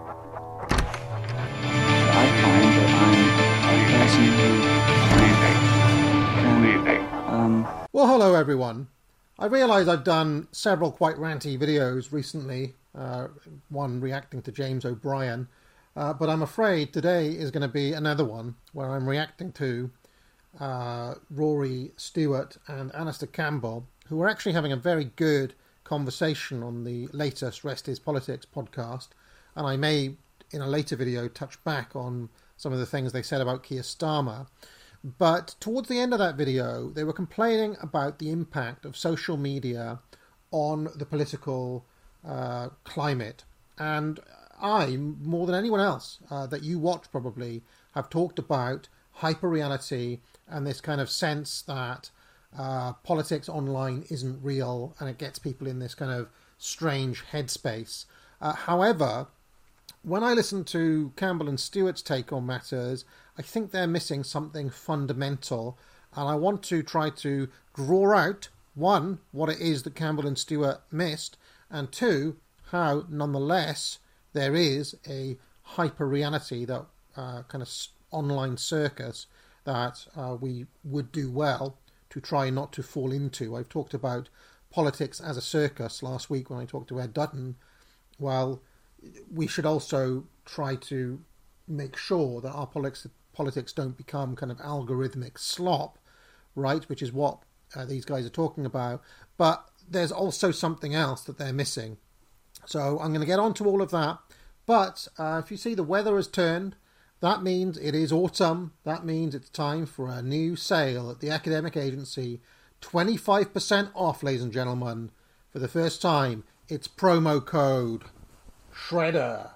I find that I'm a person who Well, hello everyone. I realise I've done several quite ranty videos recently, one reacting to James O'Brien, but I'm afraid today is going to be another one where I'm reacting to Rory Stewart and Alistair Campbell, who are actually having a very good conversation on the latest Rest is Politics podcast, and I may, in a later video, touch back on some of the things they said about Keir Starmer. But towards the end of that video, they were complaining about the impact of social media on the political climate. And I, more than anyone else that you watch probably, have talked about hyper-reality and this kind of sense that politics online isn't real and it gets people in this kind of strange headspace. However, when I listen to Campbell and Stewart's take on matters, I think they're missing something fundamental, and I want to try to draw out, one, what it is that Campbell and Stewart missed, and two, how, nonetheless, there is a hyper-reality, that kind of online circus that we would do well to try not to fall into. I've talked about politics as a circus last week when I talked to Ed Dutton. Well, we should also try to make sure that our politics don't become kind of algorithmic slop, right, which is what these guys are talking about. But there's also something else that they're missing. So I'm going to get on to all of that. But if you see the weather has turned, that means it is autumn. That means it's time for a new sale at the Academic Agency. 25% off, ladies and gentlemen. For the first time, it's promo code Shredder.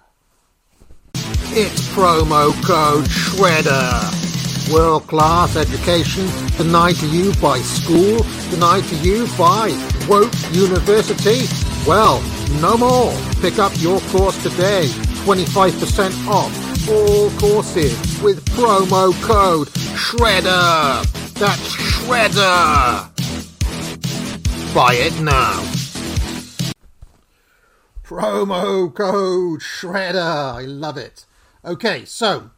It's promo code Shredder. World-class education denied to you by school, denied to you by woke university. Well, no more. Pick up your course today. 25% off all courses with promo code Shredder. That's Shredder. Buy it now. Promo code Shredder. I love it. Okay, so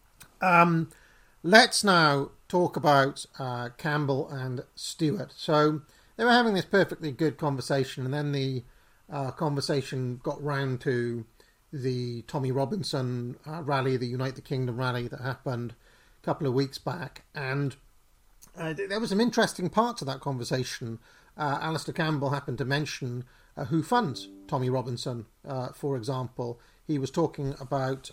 let's now talk about Campbell and Stewart. So they were having this perfectly good conversation, and then the conversation got round to the Tommy Robinson rally, the Unite the Kingdom rally that happened a couple of weeks back. And there were some interesting parts of that conversation. Alistair Campbell happened to mention who funds Tommy Robinson, for example. He was talking about...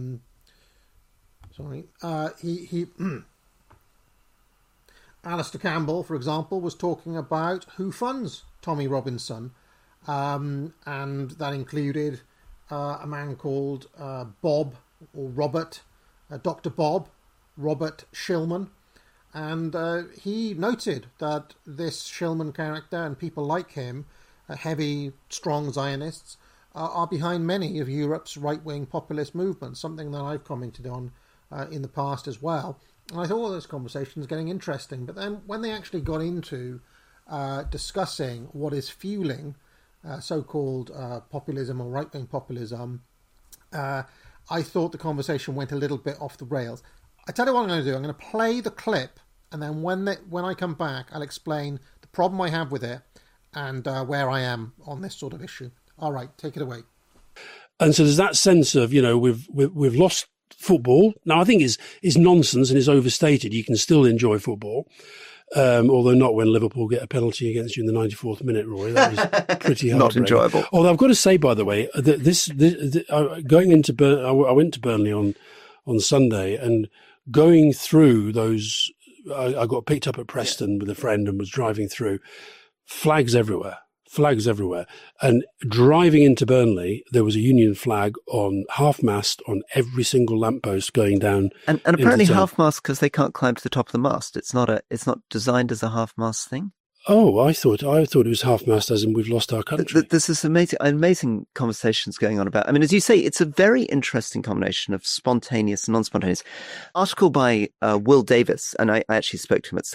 Alistair Campbell, for example, was talking about who funds Tommy Robinson. And that included a man called Bob, or Robert, Dr. Bob, Robert Shillman. And he noted that this Shillman character and people like him, heavy, strong Zionists, are behind many of Europe's right-wing populist movements, something that I've commented on in the past as well. And I thought, well, this conversation is getting interesting. But then when they actually got into discussing what is fueling so-called populism or right-wing populism, I thought the conversation went a little bit off the rails. I tell you what I'm going to do. I'm going to play the clip, and then when I come back, I'll explain the problem I have with it and where I am on this sort of issue. All right, take it away. And so there's that sense of, we've lost football. Now, I think is nonsense and is overstated. You can still enjoy football, although not when Liverpool get a penalty against you in the 94th minute, Roy. That was pretty hard. Not enjoyable. Although I've got to say, by the way, that I went to Burnley on Sunday, and going through those, I got picked up at Preston with a friend and was driving through. Flags everywhere. And driving into Burnley, there was a Union flag on half-mast on every single lamppost going down. And apparently half-mast because they can't climb to the top of the mast. It's not designed as a half-mast thing. Oh, I thought it was half-mast as in we've lost our country. There's this amazing conversations going on about, I mean, as you say, it's a very interesting combination of spontaneous and non-spontaneous. Article by Will Davis, and I actually spoke to him at some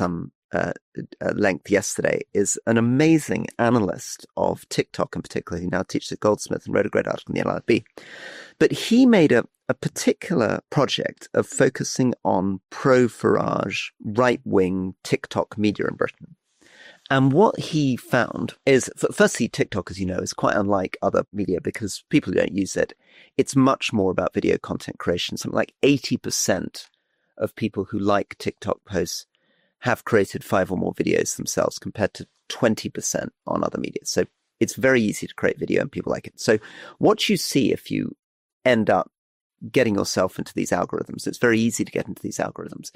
length yesterday, is an amazing analyst of TikTok in particular, who now teaches at Goldsmith and wrote a great article in the LRB. But he made a particular project of focusing on pro-Farage, right-wing TikTok media in Britain. And what he found is, firstly, TikTok, as you know, is quite unlike other media because people who don't use it, it's much more about video content creation. Something like 80% of people who like TikTok posts have created 5 or more videos themselves compared to 20% on other media. So it's very easy to create video and people like it. So what you see if you end up getting yourself into these algorithms, it's very easy to get into these algorithms,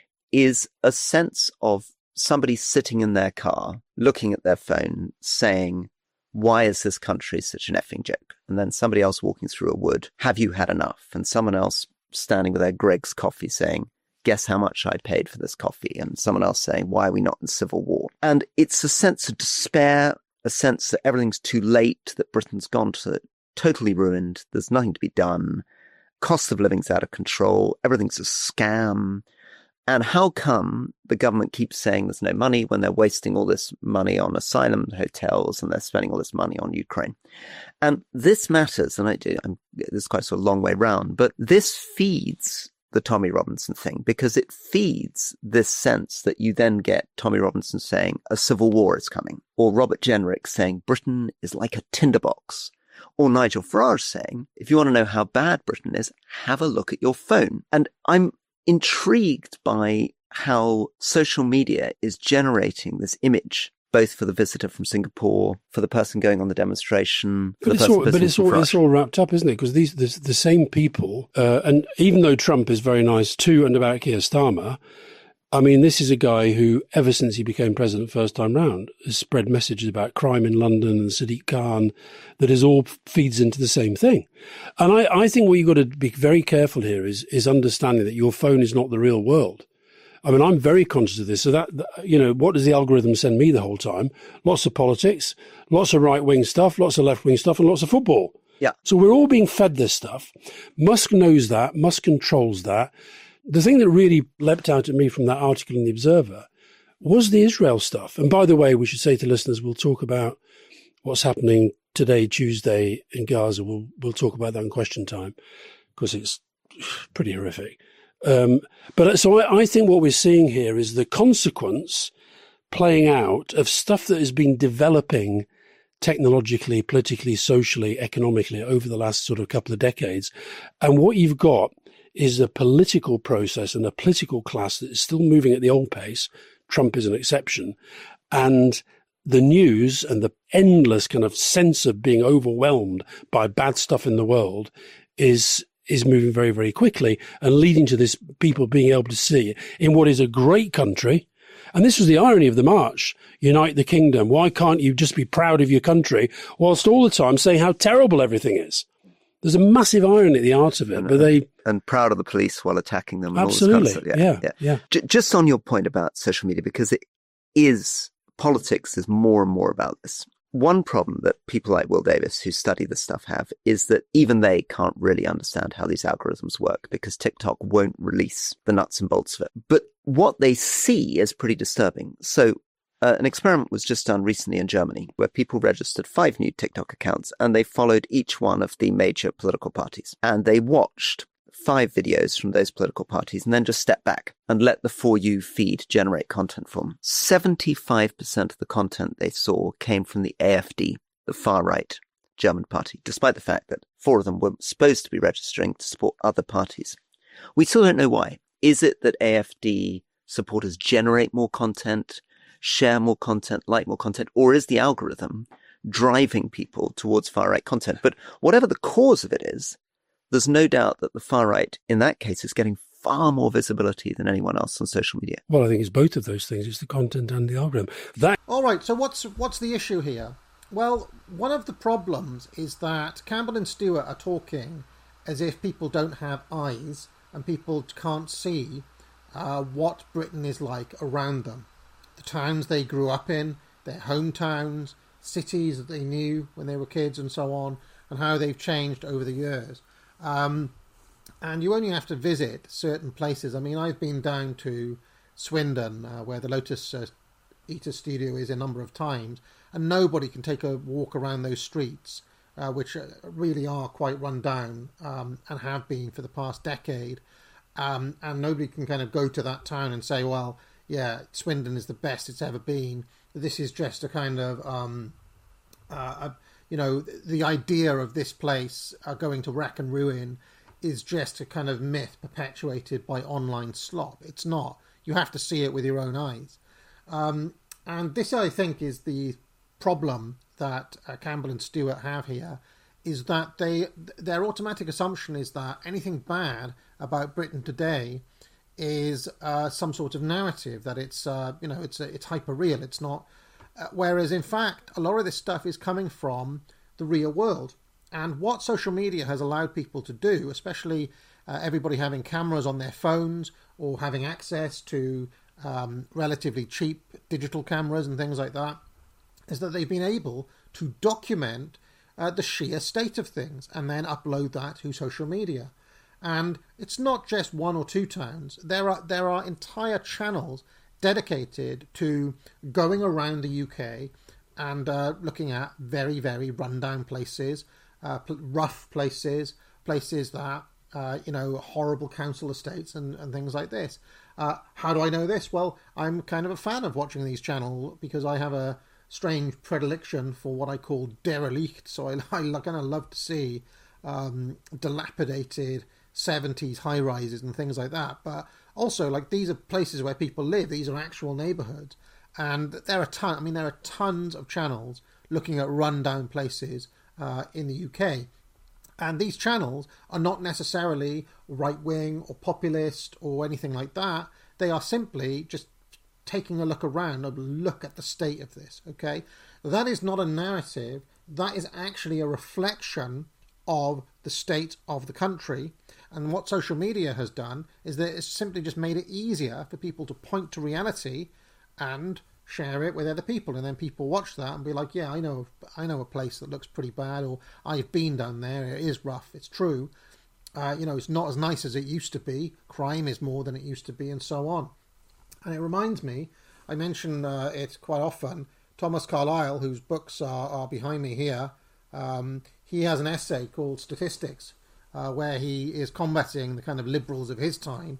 is a sense of somebody sitting in their car, looking at their phone, saying, why is this country such an effing joke? And then somebody else walking through a wood, have you had enough? And someone else standing with their Greggs coffee saying, guess how much I paid for this coffee? And someone else saying, why are we not in civil war? And it's a sense of despair, a sense that everything's too late, that Britain's gone to totally ruined, there's nothing to be done, cost of living's out of control, everything's a scam. And how come the government keeps saying there's no money when they're wasting all this money on asylum hotels and they're spending all this money on Ukraine? And this matters, and this is quite sort of a long way round, but this feeds the Tommy Robinson thing because it feeds this sense that you then get Tommy Robinson saying a civil war is coming, or Robert Jenrick saying Britain is like a tinderbox, or Nigel Farage saying, if you want to know how bad Britain is, have a look at your phone. And I'm intrigued by how social media is generating this image, both for the visitor from Singapore, for the person going on the demonstration. It's all wrapped up, isn't it? Because the same people, and even though Trump is very nice to and about Keir Starmer, I mean, this is a guy who, ever since he became president first time round, has spread messages about crime in London and Sadiq Khan that is all feeds into the same thing. And I think what you've got to be very careful here is understanding that your phone is not the real world. I mean, I'm very conscious of this. So that, what does the algorithm send me the whole time? Lots of politics, lots of right-wing stuff, lots of left-wing stuff, and lots of football. Yeah. So we're all being fed this stuff. Musk knows that. Musk controls that. The thing that really leapt out at me from that article in The Observer was the Israel stuff. And by the way, we should say to listeners, we'll talk about what's happening today, Tuesday, in Gaza. We'll talk about that in Question Time because it's pretty horrific. But so I think what we're seeing here is the consequence playing out of stuff that has been developing technologically, politically, socially, economically over the last sort of couple of decades. And what you've got is a political process and a political class that is still moving at the old pace. Trump is an exception. And the news and the endless kind of sense of being overwhelmed by bad stuff in the world is moving very, very quickly and leading to this people being able to see in what is a great country. And this was the irony of the march, Unite the Kingdom. Why can't you just be proud of your country whilst all the time saying how terrible everything is? There's a massive irony at the art of it, and proud of the police while attacking them. Absolutely, all this kind of stuff. Yeah. Just on your point about social media, because politics is more and more about this. One problem that people like Will Davis, who study this stuff, have is that even they can't really understand how these algorithms work because TikTok won't release the nuts and bolts of it. But what they see is pretty disturbing. So an experiment was just done recently in Germany where people registered 5 new TikTok accounts and they followed each one of the major political parties. And they watched 5 videos from those political parties and then just stepped back and let the For You feed generate content for them. 75% of the content they saw came from the AfD, the far-right German party, despite the fact that 4 of them were supposed to be registering to support other parties. We still don't know why. Is it that AfD supporters generate more content, share more content, like more content, or is the algorithm driving people towards far-right content? But whatever the cause of it is, there's no doubt that the far-right, in that case, is getting far more visibility than anyone else on social media. Well, I think it's both of those things. It's the content and the algorithm. All right, so what's the issue here? Well, one of the problems is that Campbell and Stewart are talking as if people don't have eyes and people can't see what Britain is like around them. The towns they grew up in, their hometowns, cities that they knew when they were kids and so on, and how they've changed over the years. And you only have to visit certain places. I mean, I've been down to Swindon, where the Lotus Eater studio is a number of times, and nobody can take a walk around those streets, which really are quite run down and have been for the past decade. And nobody can kind of go to that town and say, well, yeah, Swindon is the best it's ever been. This is just a kind of, the idea of this place going to wreck and ruin is just a kind of myth perpetuated by online slop. It's not. You have to see it with your own eyes. And this, I think, is the problem that Campbell and Stewart have here, is that their automatic assumption is that anything bad about Britain today is some sort of narrative, that it's it's hyper real. It's not. Whereas in fact, a lot of this stuff is coming from the real world, and what social media has allowed people to do, especially everybody having cameras on their phones or having access to relatively cheap digital cameras and things like that, is that they've been able to document the sheer state of things and then upload that to social media. And it's not just one or two towns. There are entire channels dedicated to going around the UK and looking at very, very rundown places, rough places that, horrible council estates and things like this. How do I know this? Well, I'm kind of a fan of watching these channels because I have a strange predilection for what I call derelict. So I kind of love to see dilapidated 70s high-rises and things like that. But also, like, these are places where people live. These are actual neighbourhoods. And there are tons of channels looking at rundown places in the UK. And these channels are not necessarily right-wing or populist or anything like that. They are simply just taking a look around, a look at the state of this, okay? That is not a narrative. That is actually a reflection of the state of the country. And what social media has done is that it's simply just made it easier for people to point to reality and share it with other people, and then people watch that and be like, yeah, I know a place that looks pretty bad, or I've been down there, it is rough, it's true, it's not as nice as it used to be, crime is more than it used to be, and so on. And it reminds me, I mention it quite often, Thomas Carlyle, whose books are behind me here, he has an essay called Statistics, where he is combating the kind of liberals of his time,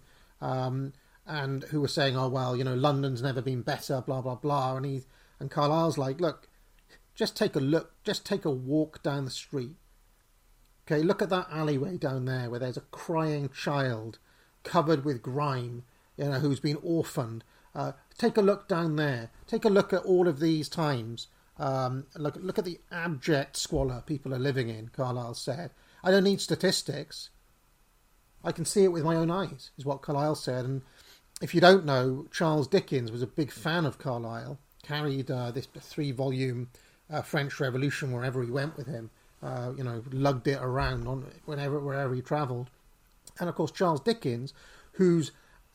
and who were saying, oh, well, London's never been better, blah, blah, blah. And Carlyle's like, look, just take a walk down the street. Okay, look at that alleyway down there where there's a crying child covered with grime, who's been orphaned. Take a look down there. Take a look at all of these times. Look at the abject squalor people are living in, Carlyle said. I don't need statistics. I can see it with my own eyes, is what Carlyle said. And if you don't know, Charles Dickens was a big fan of Carlyle, carried this 3-volume French Revolution wherever he went with him, lugged it around wherever he travelled. And of course, Charles Dickens, whose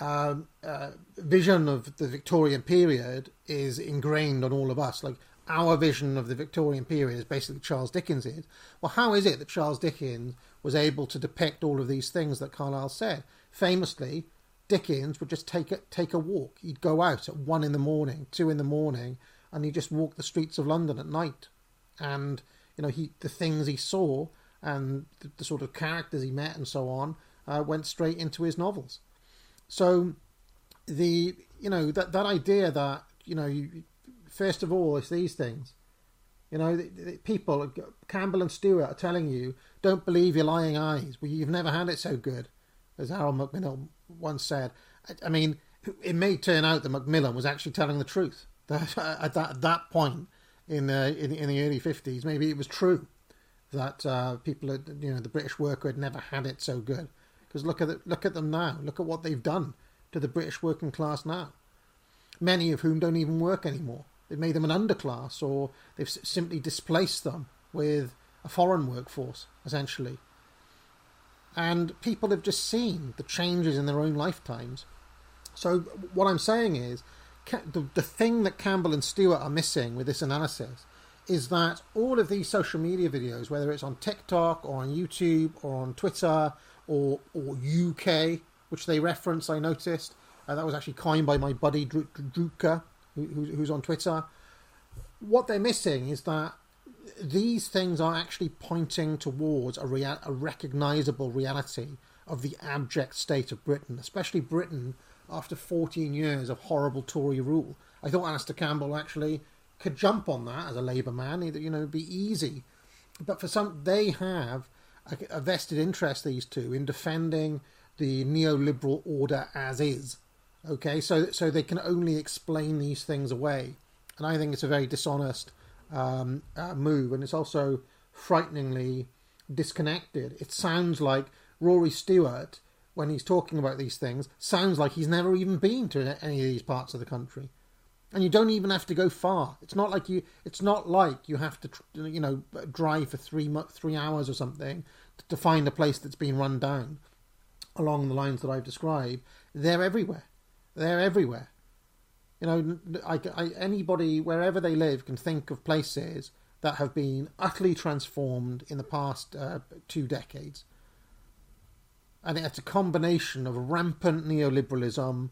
vision of the Victorian period is ingrained on all of us. Like, our vision of the Victorian period is basically Charles Dickens's. Well, how is it that Charles Dickens was able to depict all of these things that Carlyle said? Famously, Dickens would just take a walk. He'd go out at 1 a.m, 2 a.m, and he'd just walk the streets of London at night. And the things he saw and the sort of characters he met and so on went straight into his novels. So that idea that first of all, it's these things. The people, Campbell and Stewart, are telling you, don't believe your lying eyes. Well, you've never had it so good, as Harold Macmillan once said. I mean, it may turn out that Macmillan was actually telling the truth. That at that point in the early 50s, maybe it was true that people, the British worker had never had it so good. Because look at them now. Look at what they've done to the British working class now. Many of whom don't even work anymore. They've made them an underclass, or they've simply displaced them with a foreign workforce, essentially. And people have just seen the changes in their own lifetimes. So what I'm saying is, the thing that Campbell and Stewart are missing with this analysis is that all of these social media videos, whether it's on TikTok or on YouTube or on Twitter or UK, which they reference, I noticed, That was actually coined by my buddy Drupka, who's on Twitter. What they're missing is that these things are actually pointing towards a recognisable reality of the abject state of Britain, especially Britain after 14 years of horrible Tory rule. I thought Alastair Campbell actually could jump on that as a Labour man, it'd be easy. But for some, they have a vested interest, these two, in defending the neoliberal order as is. Okay, so they can only explain these things away. And I think it's a very dishonest move, and it's also frighteningly disconnected. It sounds like Rory Stewart, when he's talking about these things, sounds like he's never even been to any of these parts of the country. And you don't even have to go far. It's not like you have to, drive for 3 hours or something to find a place that's been run down along the lines that I've described. They're everywhere. Anybody, wherever they live, can think of places that have been utterly transformed in the past 2 decades. And it's a combination of rampant neoliberalism,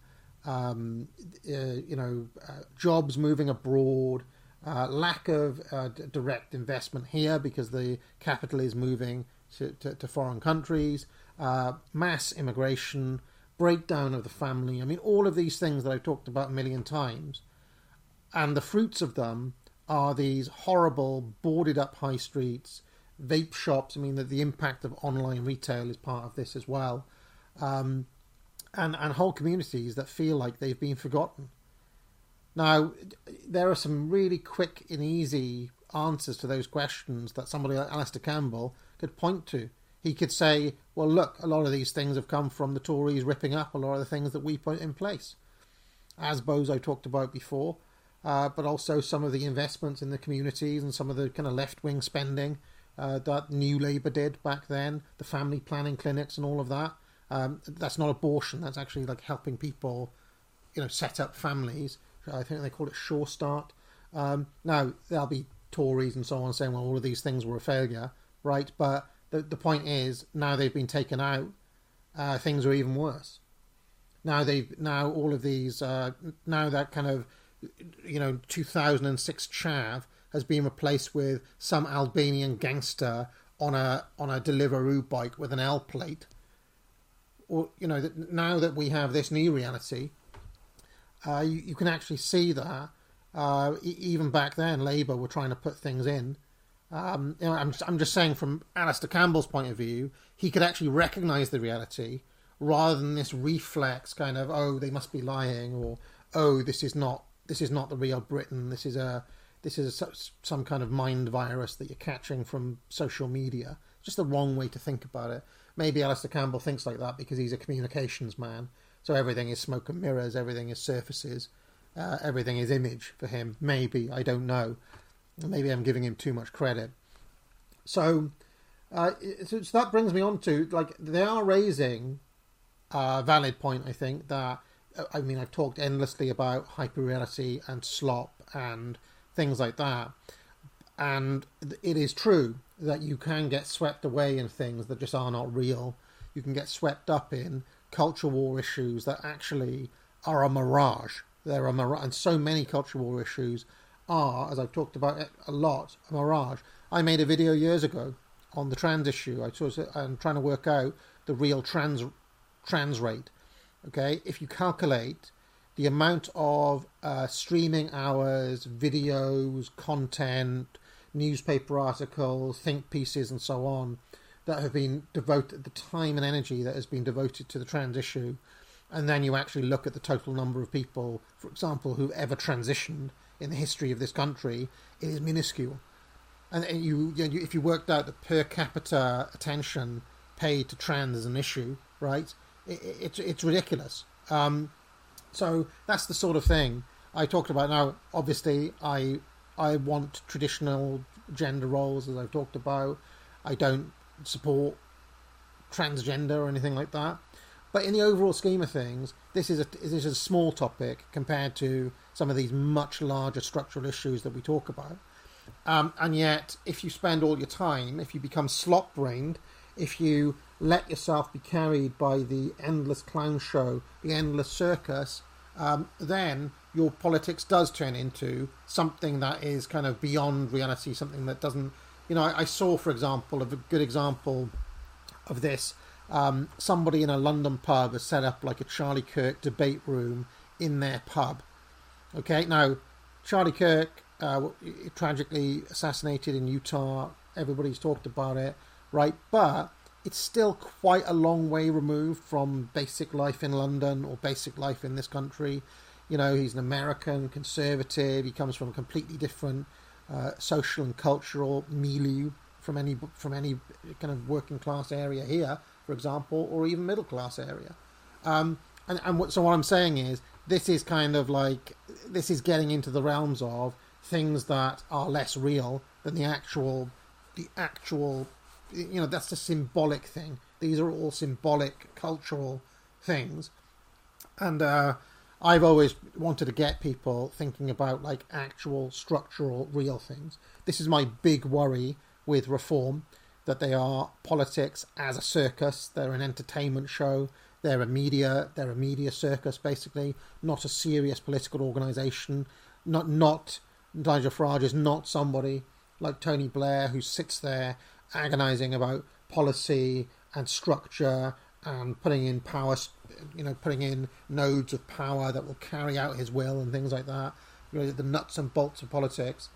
jobs moving abroad, lack of direct investment here because the capital is moving to foreign countries, mass immigration, breakdown of the family. I mean, all of these things that I've talked about a million times. And the fruits of them are these horrible, boarded up high streets, vape shops. I mean, the impact of online retail is part of this as well. And whole communities that feel like they've been forgotten. Now, there are some really quick and easy answers to those questions that somebody like Alastair Campbell could point to. He could say, well, look, a lot of these things have come from the Tories ripping up a lot of the things that we put in place. ASBOs I talked about before, but also some of the investments in the communities and some of the kind of left-wing spending that New Labour did back then, the family planning clinics and all of that. That's not abortion, that's actually like helping people, set up families. I think they call it Sure Start. Now, there'll be Tories and so on saying, well, all of these things were a failure, right? But the point is, now they've been taken out, things are even worse. Now all of these, now that kind of, 2006 chav has been replaced with some Albanian gangster on a Deliveroo bike with an L plate. Or, now that we have this new reality, you can actually see that even back then, Labour were trying to put things in. I'm just saying, from Alastair Campbell's point of view, he could actually recognise the reality rather than this reflex kind of, oh, they must be lying, or oh, this is not the real Britain. This is some kind of mind virus that you're catching from social media. Just the wrong way to think about it. Maybe Alastair Campbell thinks like that because he's a communications man. So everything is smoke and mirrors, everything is surfaces, everything is image for him. Maybe, I don't know. Maybe I'm giving him too much credit. So that brings me on to, they are raising a valid point, I think, that, I've talked endlessly about hyperreality and slop and things like that. And it is true that you can get swept away in things that just are not real. You can get swept up in culture war issues that actually are a mirage. They're a mirage, and so many culture war issues are, as I've talked about a lot, a mirage. I made a video years ago on the trans issue. I'm trying to work out the real trans rate. Okay, if you calculate the amount of streaming hours, videos, content, newspaper articles, think pieces, and so on, that have been devoted, the time and energy that has been devoted to the trans issue, and then you actually look at the total number of people, for example, who've ever transitioned in the history of this country, it is minuscule. And if you worked out the per capita attention paid to trans as an issue, right, it's ridiculous. So that's the sort of thing I talked about. Now, obviously, I want traditional gender roles, as I've talked about. I don't support transgender or anything like that. But in the overall scheme of things, this is a small topic compared to some of these much larger structural issues that we talk about. And yet, if you spend all your time, if you become slop-brained, if you let yourself be carried by the endless clown show, the endless circus, then your politics does turn into something that is kind of beyond reality, something that doesn't... I saw, for example, a good example of this. Somebody in a London pub has set up like a Charlie Kirk debate room in their pub. Okay, now, Charlie Kirk, tragically assassinated in Utah. Everybody's talked about it, right? But it's still quite a long way removed from basic life in London or basic life in this country. He's an American conservative. He comes from a completely different social and cultural milieu from any kind of working class area here, for example, or even middle class area. So what I'm saying is, this is kind of like, this is getting into the realms of things that are less real than the actual, that's the symbolic thing. These are all symbolic cultural things. And I've always wanted to get people thinking about like actual structural real things. This is my big worry with reform, that they are politics as a circus. They're an entertainment show. They're a media circus, basically, not a serious political organisation. Not Nigel Farage is not somebody like Tony Blair who sits there agonising about policy and structure and putting in power, putting in nodes of power that will carry out his will and things like that. The nuts and bolts of politics.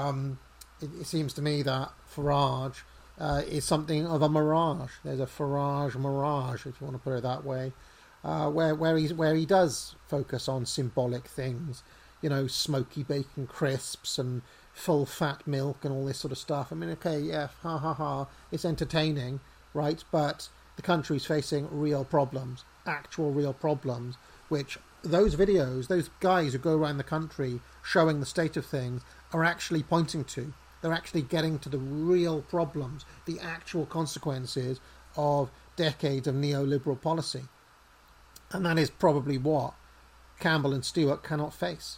It seems to me that Farage is something of a mirage. There's a Farage mirage, if you want to put it that way, where he does focus on symbolic things, smoky bacon crisps and full fat milk and all this sort of stuff. I mean, okay, yeah, ha ha ha, it's entertaining, right? But the country's facing real problems, actual real problems, which those videos, those guys who go around the country showing the state of things are actually pointing to. They're actually getting to the real problems, the actual consequences of decades of neoliberal policy. And that is probably what Campbell and Stewart cannot face.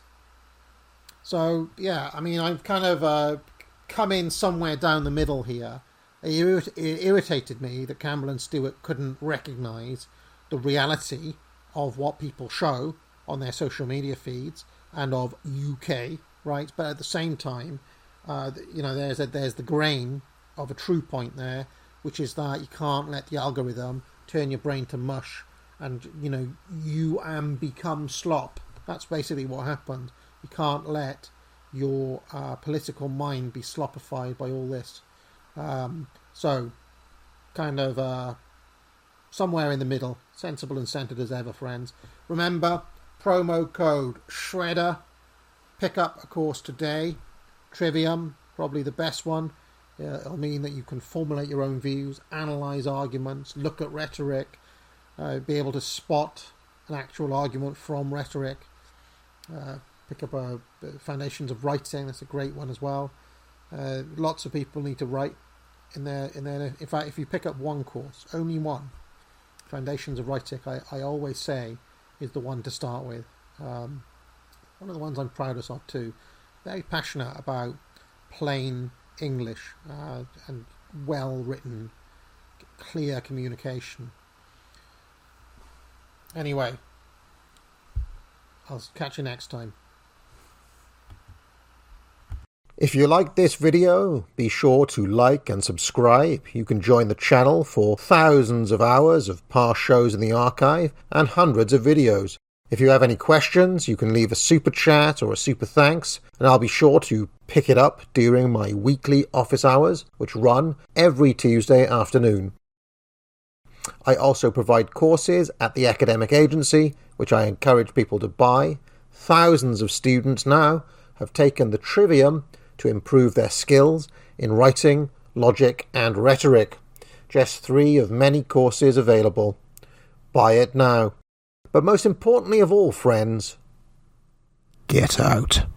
So, yeah, I mean, I've kind of come in somewhere down the middle here. It irritated me that Campbell and Stewart couldn't recognise the reality of what people show on their social media feeds and of UK, right? But at the same time, there's the grain of a true point there, which is that you can't let the algorithm turn your brain to mush and, you become slop. That's basically what happened. You can't let your political mind be slopified by all this. So, kind of somewhere in the middle, sensible and centered as ever, friends. Remember, promo code SHREDDER. Pick up a course today. Trivium, probably the best one. It'll mean that you can formulate your own views, analyse arguments, look at rhetoric, be able to spot an actual argument from rhetoric. Pick up Foundations of Writing. That's a great one as well. Lots of people need to write in their. In fact, if you pick up one course, only one, Foundations of Writing, I always say is the one to start with. One of the ones I'm proudest of too. Very passionate about plain English and well-written, clear communication. Anyway, I'll catch you next time. If you like this video, be sure to like and subscribe. You can join the channel for thousands of hours of past shows in the archive and hundreds of videos. If you have any questions, you can leave a super chat or a super thanks, and I'll be sure to pick it up during my weekly office hours, which run every Tuesday afternoon. I also provide courses at the academic agency, which I encourage people to buy. Thousands of students now have taken the Trivium to improve their skills in writing, logic, and rhetoric. Just 3 of many courses available. Buy it now. But most importantly of all, friends, get out.